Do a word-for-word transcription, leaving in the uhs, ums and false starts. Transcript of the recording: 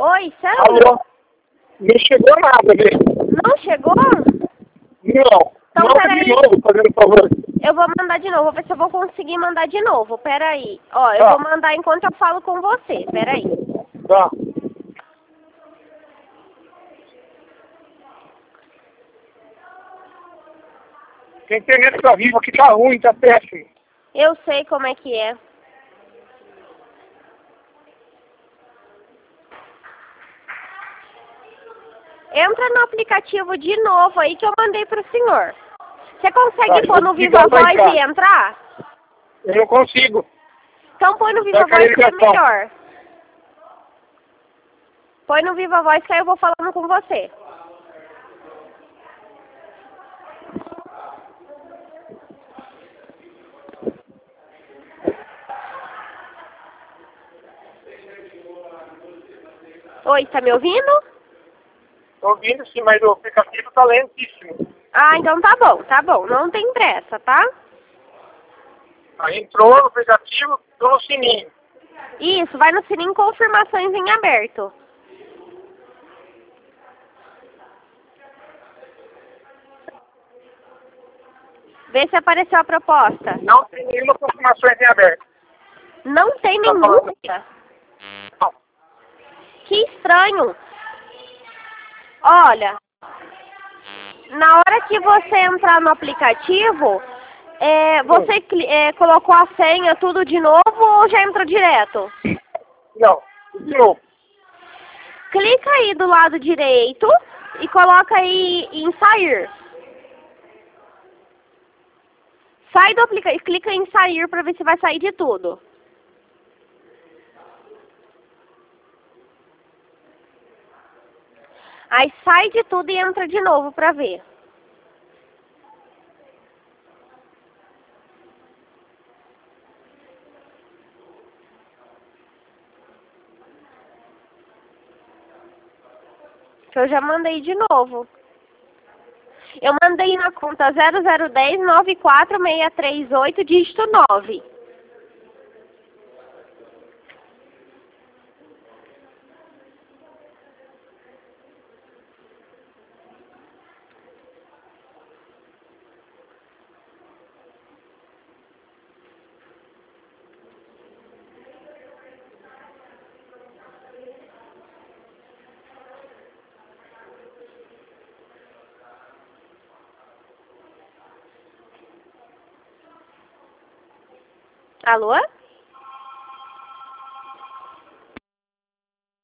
Oi, Sandra? Alô? Não chegou nada, né? Não chegou? Não. Então, Manda peraí. de novo, fazendo favor. Eu vou mandar de novo, vou ver se eu vou conseguir mandar de novo. Peraí. Ó, eu Tá. vou mandar enquanto eu falo com você. Peraí. Tá. A internet tá viva aqui, tá ruim, tá péssimo. Eu sei como é que é. Entra no aplicativo de novo aí que eu mandei pro senhor. Você consegue Tá, pôr eu no vou Viva ligar pra Voz cá. e entrar? Eu não consigo. Então põe no Viva Vai cair Voz que é ligação. melhor. Põe no Viva Voz que aí eu vou falando com você. Oi, tá me ouvindo? Tô ouvindo sim, mas o aplicativo tá lentíssimo. Ah, então tá bom, tá bom. Não tem pressa, tá? Aí entrou no aplicativo, tô no sininho. Isso, vai no sininho confirmações em aberto. Vê se apareceu a proposta. Não tem nenhuma confirmação em aberto. Não tem Tá falando? nenhuma. Não. Que estranho. Olha, na hora que você entrar no aplicativo, é, você cli- é, colocou a senha tudo de novo ou já entrou direto? Não. De novo. Clica aí do lado direito e coloca aí em sair. Sai do aplicativo, clica em sair para ver se vai sair de tudo. Aí sai de tudo e entra de novo para ver. Que eu já mandei de novo. Eu mandei na conta zero zero um zero nove quatro seis três oito, dígito nove. Alô?